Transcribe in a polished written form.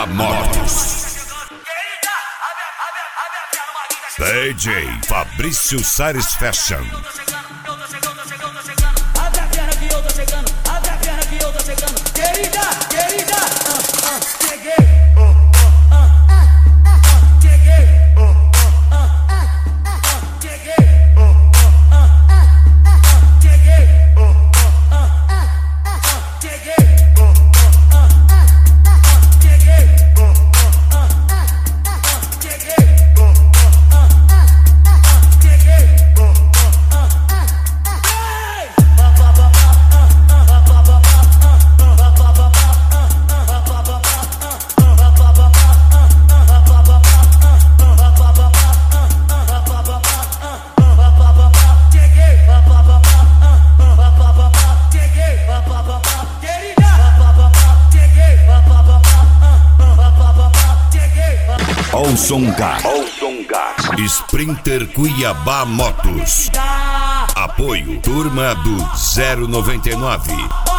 Cuiabá Motos. DJ Fabrício Sares Fashion. Abre a perna que eu tô chegando, abre a perna que eu tô chegando. Querida, querida, cheguei. Cheguei. Cheguei. Olson Gas. Sprinter Cuiabá Motos. Apoio Turma do 099.